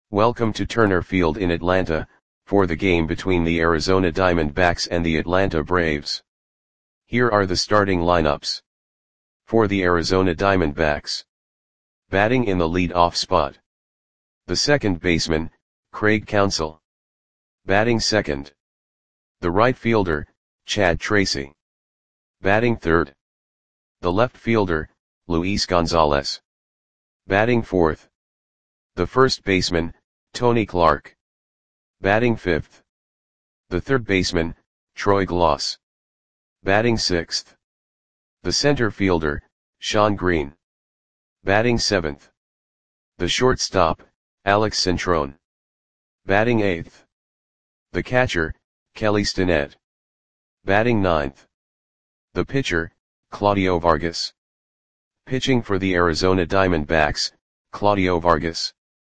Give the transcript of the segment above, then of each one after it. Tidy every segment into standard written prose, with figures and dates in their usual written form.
Welcome to Turner Field in Atlanta, for the game between the Arizona Diamondbacks and the Atlanta Braves. Here are the starting lineups. For the Arizona Diamondbacks. Batting in the lead-off spot. The second baseman, Craig Counsell. Batting second. The right fielder, Chad Tracy. Batting third. The left fielder, Luis Gonzalez. Batting fourth. The first baseman, Tony Clark. Batting fifth. The third baseman, Troy Glaus. Batting sixth. The center fielder, Shawn Green. Batting seventh. The shortstop, Alex Cintron. Batting eighth. The catcher, Kelly Stinnett. Batting ninth. The pitcher, Claudio Vargas. Pitching for the Arizona Diamondbacks, Claudio Vargas.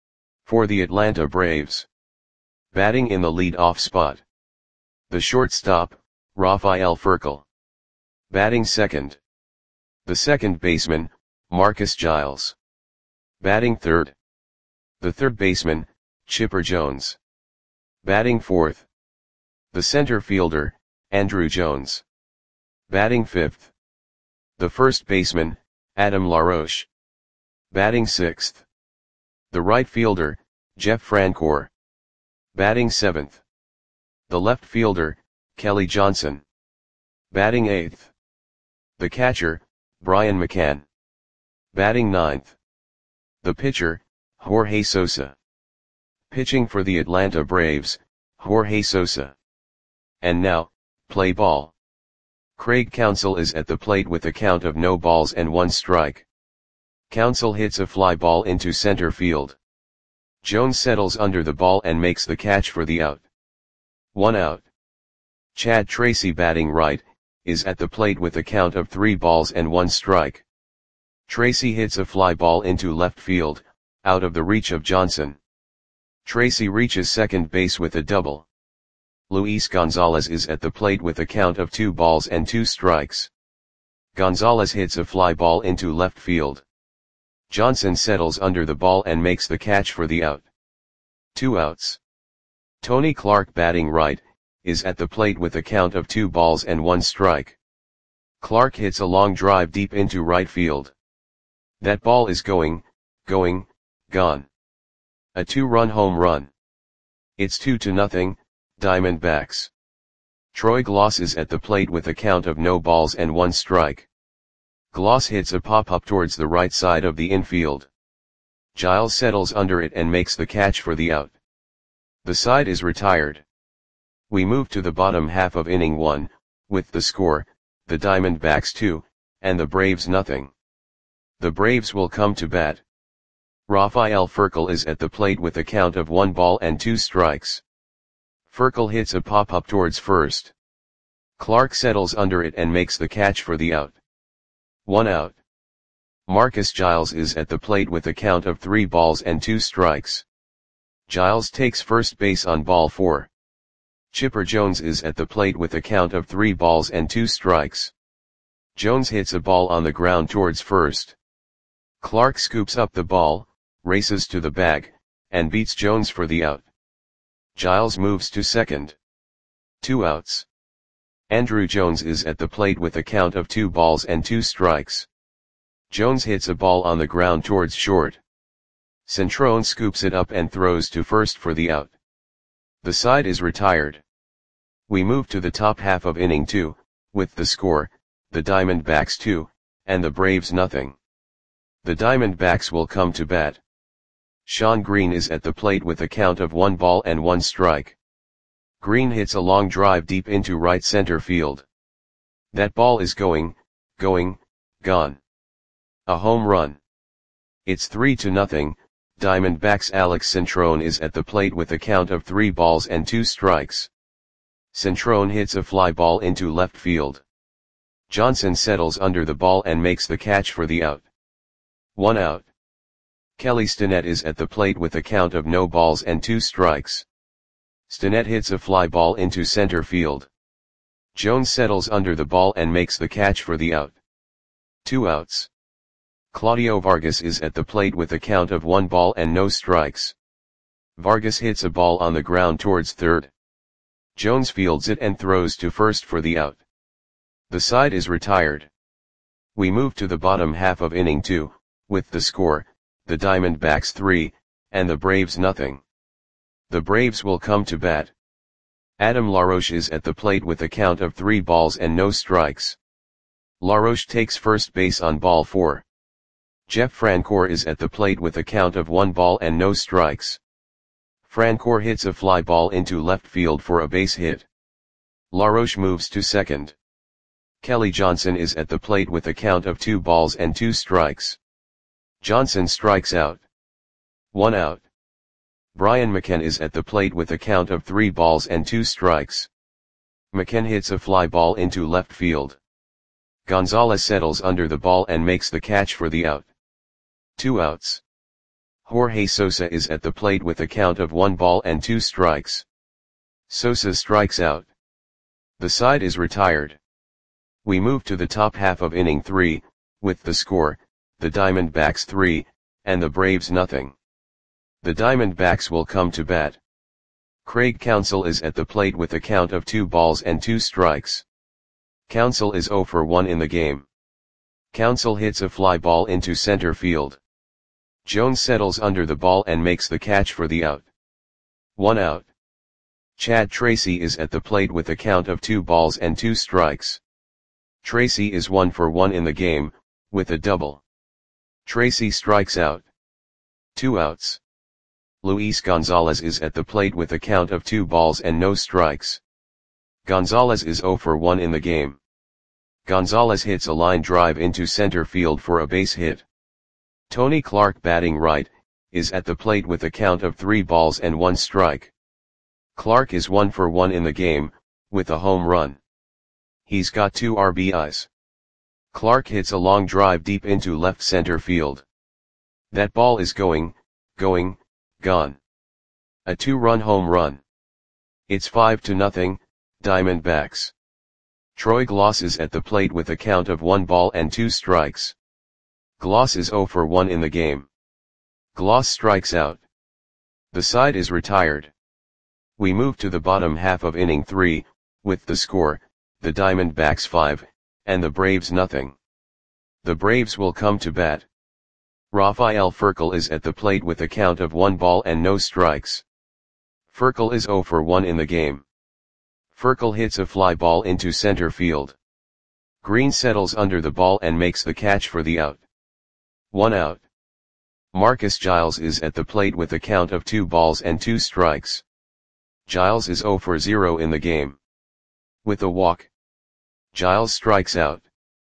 For the Atlanta Braves. Batting in the lead-off spot. The shortstop, Rafael Furcal. Batting second. The second baseman, Marcus Giles. Batting third. The third baseman, Chipper Jones. Batting fourth. The center fielder, Andruw Jones. Batting fifth. The first baseman, Adam LaRoche. Batting sixth. The right fielder, Jeff Francoeur. Batting seventh. The left fielder, Kelly Johnson. Batting eighth. The catcher, Brian McCann. Batting ninth. The pitcher, Jorge Sosa. Pitching for the Atlanta Braves, Jorge Sosa. And now, play ball. Craig Counsell is at the plate with a count of no balls and one strike. Counsell hits a fly ball into center field. Jones settles under the ball and makes the catch for the out. 1 out. Chad Tracy, batting right, is at the plate with a count of 3 balls and 1 strike. Tracy hits a fly ball into left field, out of the reach of Johnson. Tracy reaches second base with a double. Luis Gonzalez is at the plate with a count of 2 balls and 2 strikes. Gonzalez hits a fly ball into left field. Johnson settles under the ball and makes the catch for the out. 2 outs. Tony Clark, batting right, is at the plate with a count of 2 balls and 1 strike. Clark hits a long drive deep into right field. That ball is gone. A 2-run home run. It's 2-0, Diamondbacks. Troy Glaus is at the plate with a count of no balls and 1 strike. Glaus hits a pop-up towards the right side of the infield. Giles settles under it and makes the catch for the out. The side is retired. We move to the bottom half of inning 1, with the score, the Diamondbacks 2, and the Braves nothing. The Braves will come to bat. Rafael Furcal is at the plate with a count of 1 ball and 2 strikes. Furcal hits a pop-up towards first. Clark settles under it and makes the catch for the out. 1 out. Marcus Giles is at the plate with a count of 3 balls and 2 strikes. Giles takes first base on ball 4. Chipper Jones is at the plate with a count of 3 balls and 2 strikes. Jones hits a ball on the ground towards first. Clark scoops up the ball, races to the bag, and beats Jones for the out. Giles moves to second. 2 outs. Andruw Jones is at the plate with a count of 2 balls and 2 strikes. Jones hits a ball on the ground towards short. Cintron scoops it up and throws to first for the out. The side is retired. We move to the top half of inning 2, with the score, the Diamondbacks 2, and the Braves nothing. The Diamondbacks will come to bat. Shawn Green is at the plate with a count of 1 ball and 1 strike. Green hits a long drive deep into right center field. That ball is gone. A home run. It's 3-0, Diamondbacks. Alex Cintron is at the plate with a count of 3 balls and 2 strikes. Cintron hits a fly ball into left field. Johnson settles under the ball and makes the catch for the out. 1 out. Kelly Stinnett is at the plate with a count of no balls and 2 strikes. Stinnett hits a fly ball into center field. Jones settles under the ball and makes the catch for the out. 2 outs. Claudio Vargas is at the plate with a count of 1 ball and no strikes. Vargas hits a ball on the ground towards third. Jones fields it and throws to first for the out. The side is retired. We move to the bottom half of inning 2, with the score, the Diamondbacks 3, and the Braves nothing. The Braves will come to bat. Adam LaRoche is at the plate with a count of 3 balls and no strikes. LaRoche takes first base on ball 4. Jeff Francoeur is at the plate with a count of 1 ball and no strikes. Francoeur hits a fly ball into left field for a base hit. LaRoche moves to second. Kelly Johnson is at the plate with a count of 2 balls and 2 strikes. Johnson strikes out. 1 out. Brian McCann is at the plate with a count of 3 balls and 2 strikes. McCann hits a fly ball into left field. Gonzalez settles under the ball and makes the catch for the out. 2 outs. Jorge Sosa is at the plate with a count of 1 ball and 2 strikes. Sosa strikes out. The side is retired. We move to the top half of inning 3, with the score, the Diamondbacks 3, and the Braves nothing. The Diamondbacks will come to bat. Craig Counsell is at the plate with a count of 2 balls and 2 strikes. Counsell is 0 for 1 in the game. Counsell hits a fly ball into center field. Jones settles under the ball and makes the catch for the out. 1 out. Chad Tracy is at the plate with a count of 2 balls and 2 strikes. Tracy is 1 for 1 in the game, with a double. Tracy strikes out. 2 outs. Luis Gonzalez is at the plate with a count of 2 balls and no strikes. Gonzalez is 0 for 1 in the game. Gonzalez hits a line drive into center field for a base hit. Tony Clark, batting right, is at the plate with a count of 3 balls and 1 strike. Clark is 1 for 1 in the game, with a home run. He's got 2 RBIs. Clark hits a long drive deep into left center field. That ball is gone. A 2-run home run. It's 5-0, Diamondbacks. Troy Glaus is at the plate with a count of 1 ball and 2 strikes. Glaus is 0 for 1 in the game. Glaus strikes out. The side is retired. We move to the bottom half of inning 3, with the score, the Diamondbacks 5, and the Braves nothing. The Braves will come to bat. Rafael Furcal is at the plate with a count of 1 ball and no strikes. Furcal is 0 for 1 in the game. Furcal hits a fly ball into center field. Green settles under the ball and makes the catch for the out. 1 out. Marcus Giles is at the plate with a count of 2 balls and 2 strikes. Giles is 0 for 0 in the game. With a walk. Giles strikes out.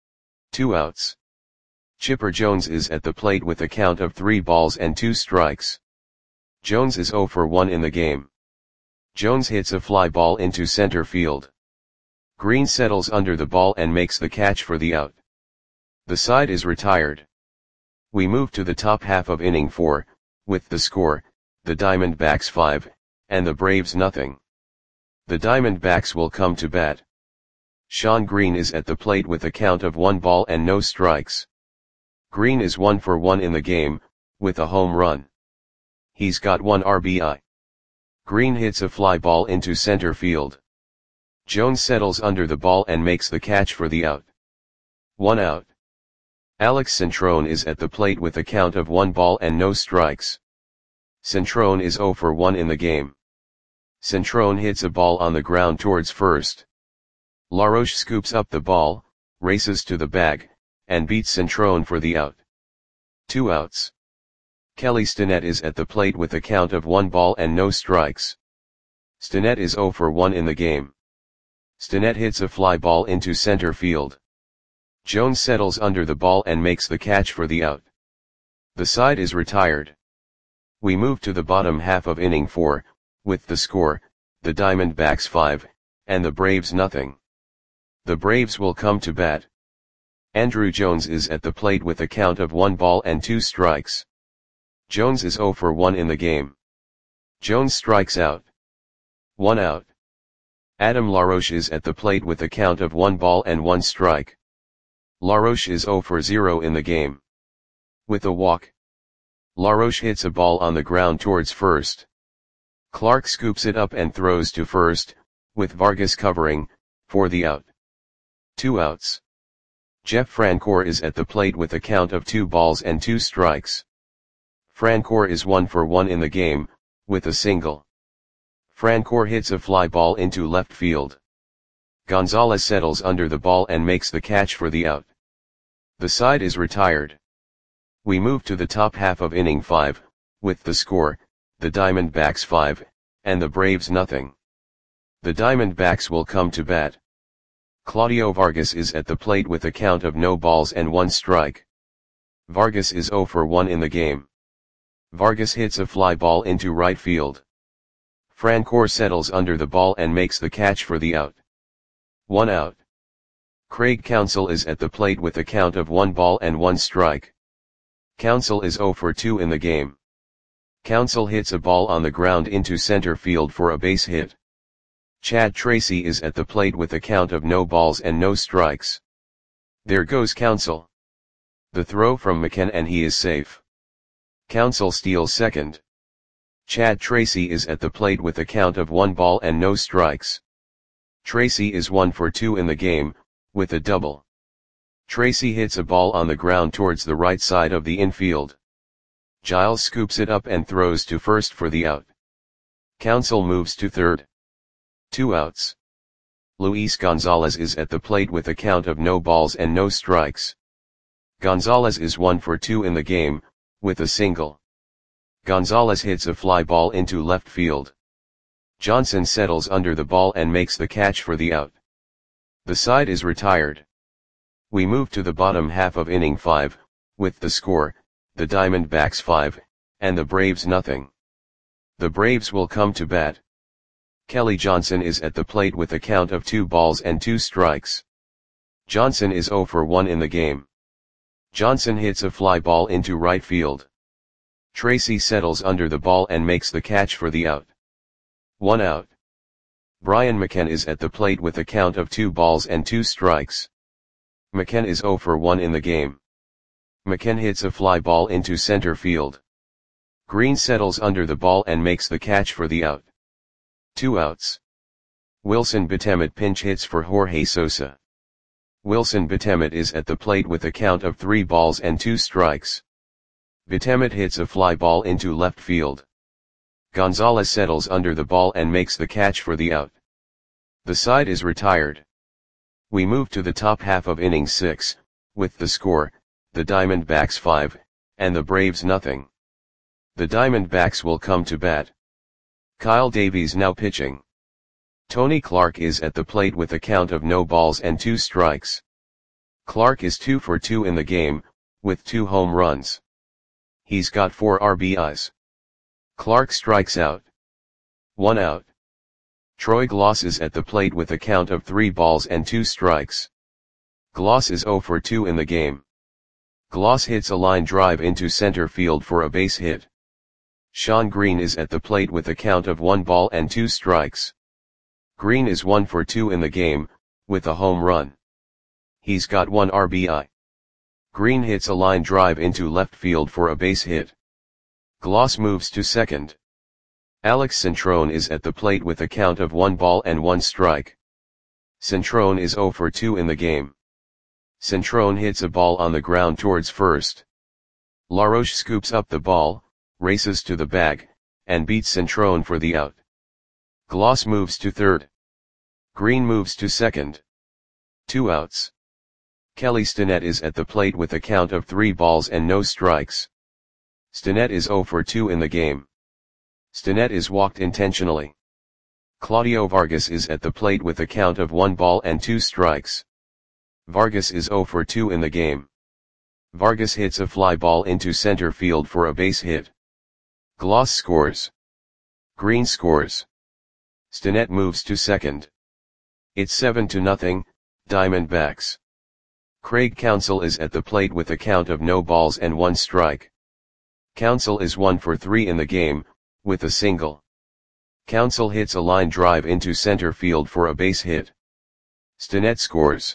2 outs. Chipper Jones is at the plate with a count of 3 balls and 2 strikes. Jones is 0 for 1 in the game. Jones hits a fly ball into center field. Green settles under the ball and makes the catch for the out. The side is retired. We move to the top half of inning 4, with the score, the Diamondbacks 5, and the Braves nothing. The Diamondbacks will come to bat. Shawn Green is at the plate with a count of 1 ball and no strikes. Green is 1 for 1 in the game, with a home run. He's got 1 RBI. Green hits a fly ball into center field. Jones settles under the ball and makes the catch for the out. 1 out. Alex Centrone is at the plate with a count of 1 ball and no strikes. Centrone is 0 for 1 in the game. Centrone hits a ball on the ground towards first. LaRoche scoops up the ball, races to the bag, and beats Centrone for the out. 2 outs. Kelly Stinnett is at the plate with a count of 1 ball and no strikes. Stinnett is 0 for 1 in the game. Stinnett hits a fly ball into center field. Jones settles under the ball and makes the catch for the out. The side is retired. We move to the bottom half of inning 4, with the score, the Diamondbacks 5, and the Braves nothing. The Braves will come to bat. Andruw Jones is at the plate with a count of 1 ball and 2 strikes. Jones is 0 for 1 in the game. Jones strikes out. 1 out. Adam LaRoche is at the plate with a count of 1 ball and 1 strike. LaRoche is 0 for 0 in the game. With a walk. LaRoche hits a ball on the ground towards first. Clark scoops it up and throws to first, with Vargas covering, for the out. 2 outs. Jeff Francoeur is at the plate with a count of 2 balls and 2 strikes. Francoeur is 1 for 1 in the game, with a single. Francoeur hits a fly ball into left field. Gonzalez settles under the ball and makes the catch for the out. The side is retired. We move to the top half of inning 5, with the score, the Diamondbacks 5, and the Braves nothing. The Diamondbacks will come to bat. Claudio Vargas is at the plate with a count of no balls and 1 strike. Vargas is 0 for 1 in the game. Vargas hits a fly ball into right field. Francoeur settles under the ball and makes the catch for the out. 1 out. Craig Counsell is at the plate with a count of 1 ball and 1 strike. Counsell is 0 for 2 in the game. Counsell hits a ball on the ground into center field for a base hit. Chad Tracy is at the plate with a count of no balls and no strikes. There goes Counsell. The throw from McCann and he is safe. Counsell steals second. Chad Tracy is at the plate with a count of 1 ball and no strikes. Tracy is 1 for 2 in the game, with a double. Tracy hits a ball on the ground towards the right side of the infield. Giles scoops it up and throws to first for the out. Counsell moves to third. 2 outs. Luis Gonzalez is at the plate with a count of no balls and no strikes. Gonzalez is 1 for 2 in the game, with a single. Gonzalez hits a fly ball into left field. Johnson settles under the ball and makes the catch for the out. The side is retired. We move to the bottom half of inning 5, with the score, the Diamondbacks 5, and the Braves nothing. The Braves will come to bat. Kelly Johnson is at the plate with a count of 2 balls and 2 strikes. Johnson is 0 for 1 in the game. Johnson hits a fly ball into right field. Tracy settles under the ball and makes the catch for the out. 1 out. Brian McCann is at the plate with a count of 2 balls and 2 strikes. McCann is 0 for 1 in the game. McCann hits a fly ball into center field. Green settles under the ball and makes the catch for the out. 2 outs. Wilson Betemit pinch hits for Jorge Sosa. Wilson Betemit is at the plate with a count of 3 balls and 2 strikes. Betemit hits a fly ball into left field. Gonzalez settles under the ball and makes the catch for the out. The side is retired. We move to the top half of inning 6, with the score, the Diamondbacks 5, and the Braves nothing. The Diamondbacks will come to bat. Kyle Davies now pitching. Tony Clark is at the plate with a count of no balls and 2 strikes. Clark is 2 for 2 in the game, with 2 home runs. He's got 4 RBIs. Clark strikes out. 1 out. Troy Gloss is at the plate with a count of 3 balls and 2 strikes. Gloss is 0 for 2 in the game. Gloss hits a line drive into center field for a base hit. Sean Green is at the plate with a count of 1 ball and 2 strikes. Green is 1 for 2 in the game, with a home run. He's got 1 RBI. Green hits a line drive into left field for a base hit. Gloss moves to second. Alex Centrone is at the plate with a count of 1 ball and 1 strike. Centrone is 0 for 2 in the game. Centrone hits a ball on the ground towards first. LaRoche scoops up the ball, races to the bag, and beats Centrone for the out. Gloss moves to third. Green moves to second. 2 outs. Kelly Stinnett is at the plate with a count of 3 balls and no strikes. Stinnett is 0 for 2 in the game. Stinnett is walked intentionally. Claudio Vargas is at the plate with a count of 1 ball and 2 strikes. Vargas is 0 for 2 in the game. Vargas hits a fly ball into center field for a base hit. Gloss scores. Green scores. Stinnett moves to second. It's 7-0, Diamondbacks. Craig Counsell is at the plate with a count of no balls and 1 strike. Counsell is 1 for 3 in the game, with a single. Counsell hits a line drive into center field for a base hit. Stinnett scores.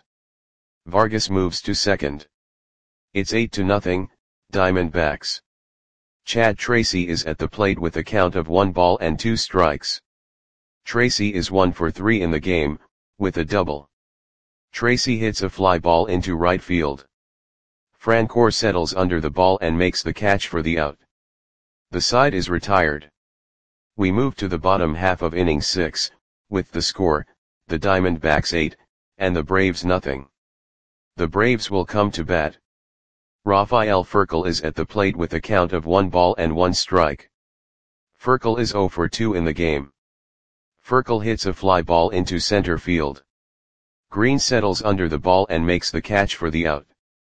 Vargas moves to second. It's 8-0, Diamondbacks. Chad Tracy is at the plate with a count of 1 ball and 2 strikes. Tracy is 1 for 3 in the game, with a double. Tracy hits a fly ball into right field. Francoeur settles under the ball and makes the catch for the out. The side is retired. We move to the bottom half of inning 6, with the score, the Diamondbacks 8, and the Braves nothing. The Braves will come to bat. Rafael Furcal is at the plate with a count of 1 ball and 1 strike. Furcal is 0 for 2 in the game. Furcal hits a fly ball into center field. Green settles under the ball and makes the catch for the out.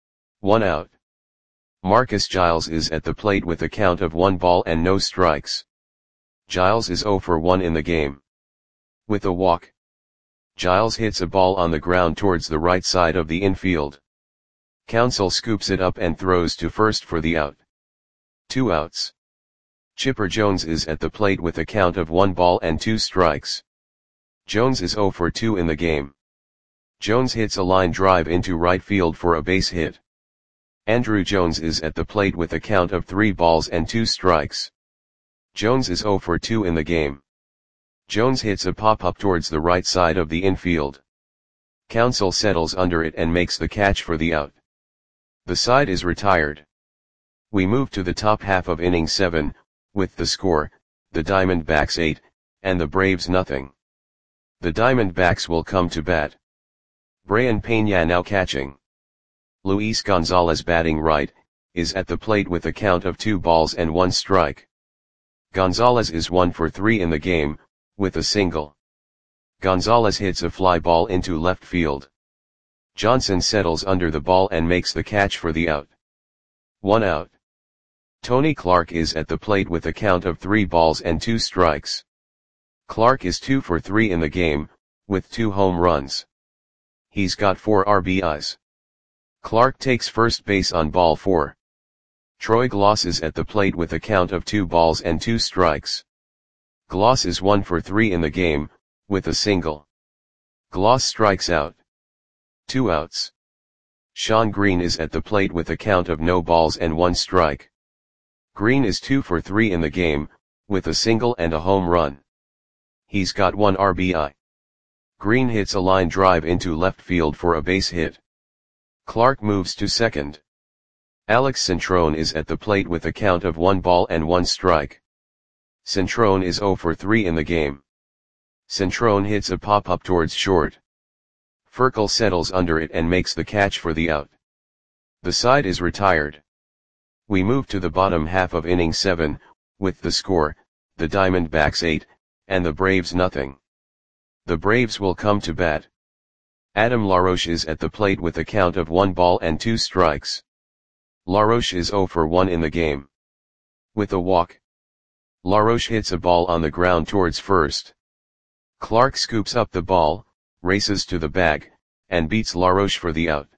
1 out. Marcus Giles is at the plate with a count of 1 ball and no strikes. Giles is 0 for 1 in the game. With a walk, Giles hits a ball on the ground towards the right side of the infield. Counsell scoops it up and throws to first for the out. 2 outs. Chipper Jones is at the plate with a count of 1 ball and 2 strikes. Jones is 0 for 2 in the game. Jones hits a line drive into right field for a base hit. Andruw Jones is at the plate with a count of 3 balls and 2 strikes. Jones is 0 for 2 in the game. Jones hits a pop-up towards the right side of the infield. Counsell settles under it and makes the catch for the out. The side is retired. We move to the top half of inning 7, with the score, the Diamondbacks 8, and the Braves nothing. The Diamondbacks will come to bat. Brayan Peña now catching. Luis Gonzalez batting right, is at the plate with a count of 2 balls and 1 strike. Gonzalez is 1 for 3 in the game, with a single. Gonzalez hits a fly ball into left field. Johnson settles under the ball and makes the catch for the out. 1 out. Tony Clark is at the plate with a count of 3 balls and 2 strikes. Clark is 2 for 3 in the game, with 2 home runs. He's got 4 RBIs. Clark takes first base on ball 4. Troy Glaus is at the plate with a count of 2 balls and 2 strikes. Glaus is 1 for 3 in the game, with a single. Glaus strikes out. 2 outs. Shawn Green is at the plate with a count of no balls and 1 strike. Green is 2 for 3 in the game, with a single and a home run. He's got 1 RBI. Green hits a line drive into left field for a base hit. Clark moves to second. Alex Centrone is at the plate with a count of 1 ball and 1 strike. Centrone is 0 for 3 in the game. Centrone hits a pop-up towards short. Furcal settles under it and makes the catch for the out. The side is retired. We move to the bottom half of inning 7, with the score, the Diamondbacks 8, and the Braves nothing. The Braves will come to bat. Adam LaRoche is at the plate with a count of 1 ball and 2 strikes. LaRoche is 0 for 1 in the game. With a walk, LaRoche hits a ball on the ground towards first. Clark scoops up the ball, races to the bag, and beats LaRoche for the out.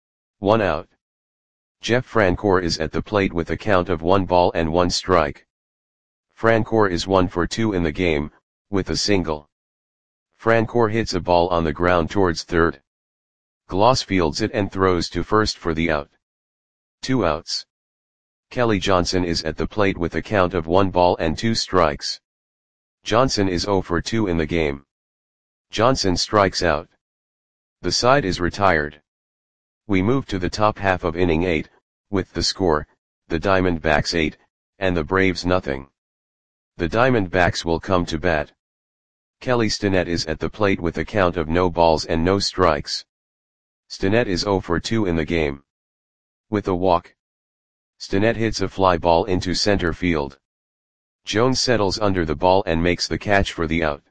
1 out. Jeff Francoeur is at the plate with a count of 1 ball and 1 strike. Francoeur is 1 for 2 in the game, with a single. Francoeur hits a ball on the ground towards third. Glaus fields it and throws to first for the out. 2 outs. Kelly Johnson is at the plate with a count of 1 ball and 2 strikes. Johnson is 0 for 2 in the game. Johnson strikes out. The side is retired. We move to the top half of inning 8, with the score, the Diamondbacks 8, and the Braves nothing. The Diamondbacks will come to bat. Kelly Stinnett is at the plate with a count of no balls and no strikes. Stinnett is 0 for 2 in the game. With a walk, Stinnett hits a fly ball into center field. Jones settles under the ball and makes the catch for the out.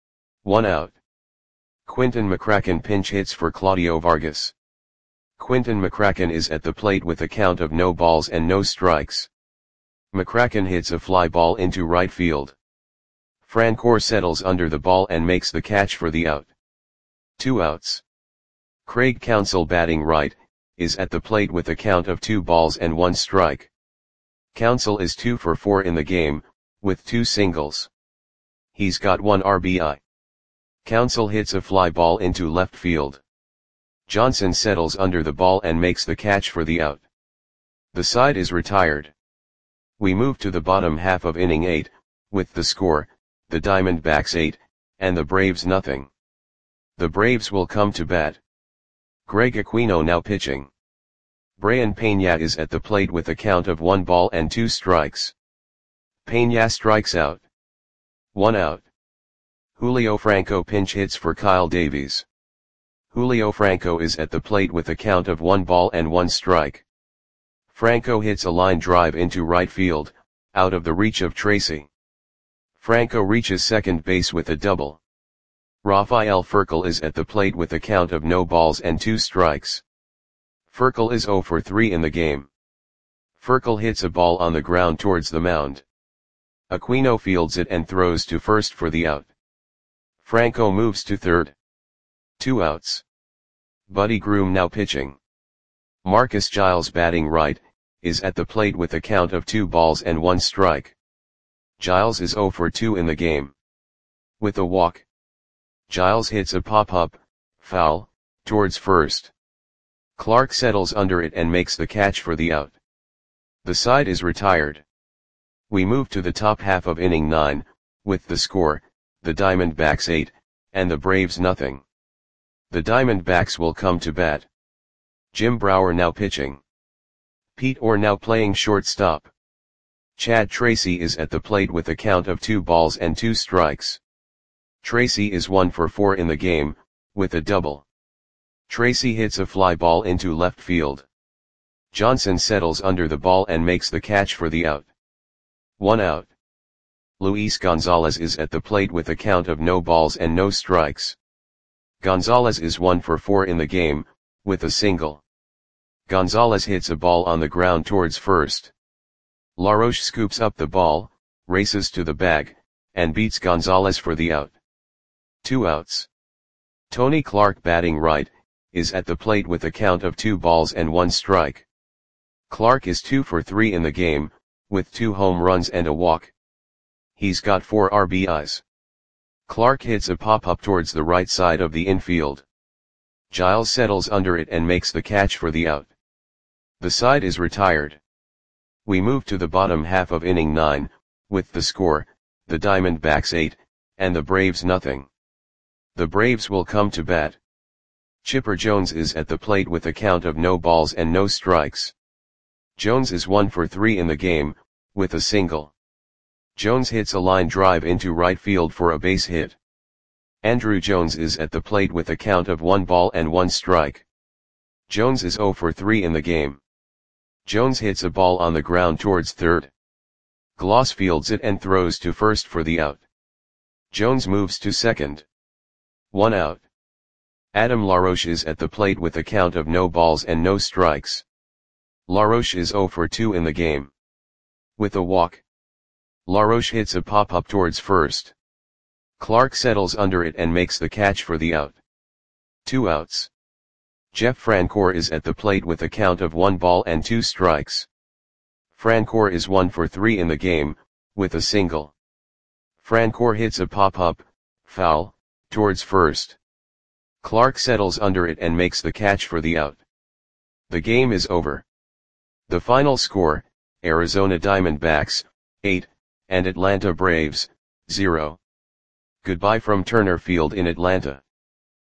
1 out. Quinton McCracken pinch hits for Claudio Vargas. Quinton McCracken is at the plate with a count of no balls and no strikes. McCracken hits a fly ball into right field. Francoeur settles under the ball and makes the catch for the out. 2 outs. Craig Counsell batting right, is at the plate with a count of 2 balls and 1 strike. Counsell is 2 for 4 in the game, with 2 singles. He's got 1 RBI. Counsell hits a fly ball into left field. Johnson settles under the ball and makes the catch for the out. The side is retired. We move to the bottom half of inning 8, with the score, the Diamondbacks 8, and the Braves nothing. The Braves will come to bat. Greg Aquino now pitching. Brian Peña is at the plate with a count of 1 ball and 2 strikes. Peña strikes out. 1 out. Julio Franco pinch hits for Kyle Davies. Julio Franco is at the plate with a count of 1 ball and 1 strike. Franco hits a line drive into right field, out of the reach of Tracy. Franco reaches second base with a double. Rafael Furcal is at the plate with a count of no balls and 2 strikes. Furcal is 0 for 3 in the game. Furcal hits a ball on the ground towards the mound. Aquino fields it and throws to first for the out. Franco moves to third. 2 outs. Buddy Groom now pitching. Marcus Giles batting right, is at the plate with a count of 2 balls and 1 strike. Giles is 0 for 2 in the game. With a walk. Giles hits a pop-up, foul, towards first. Clark settles under it and makes the catch for the out. The side is retired. We move to the top half of inning 9, with the score, the Diamondbacks 8, and the Braves nothing. The Diamondbacks will come to bat. Jim Brower now pitching. Pete Orr now playing shortstop. Chad Tracy is at the plate with a count of 2 balls and 2 strikes. Tracy is 1 for 4 in the game, with a double. Tracy hits a fly ball into left field. Johnson settles under the ball and makes the catch for the out. 1 out. Luis Gonzalez is at the plate with a count of no balls and no strikes. Gonzalez is 1 for 4 in the game, with a single. Gonzalez hits a ball on the ground towards first. LaRoche scoops up the ball, races to the bag, and beats Gonzalez for the out. 2 outs. Tony Clark batting right, is at the plate with a count of 2 balls and 1 strike. Clark is 2 for 3 in the game, with 2 home runs and a walk. He's got 4 RBIs. Clark hits a pop-up towards the right side of the infield. Giles settles under it and makes the catch for the out. The side is retired. We move to the bottom half of inning 9, with the score, the Diamondbacks 8, and the Braves nothing. The Braves will come to bat. Chipper Jones is at the plate with a count of no balls and no strikes. Jones is 1 for 3 in the game, with a single. Jones hits a line drive into right field for a base hit. Andruw Jones is at the plate with a count of 1 ball and 1 strike. Jones is 0 for 3 in the game. Jones hits a ball on the ground towards third. Gloss fields it and throws to first for the out. Jones moves to second. 1 out. Adam LaRoche is at the plate with a count of no balls and no strikes. LaRoche is 0 for 2 in the game. With a walk. LaRoche hits a pop-up towards first. Clark settles under it and makes the catch for the out. 2 outs. Jeff Francoeur is at the plate with a count of 1 ball and 2 strikes. Francoeur is 1 for 3 in the game, with a single. Francoeur hits a pop-up, foul, towards first. Clark settles under it and makes the catch for the out. The game is over. The final score, Arizona Diamondbacks, 8, and Atlanta Braves, 0. Goodbye from Turner Field in Atlanta.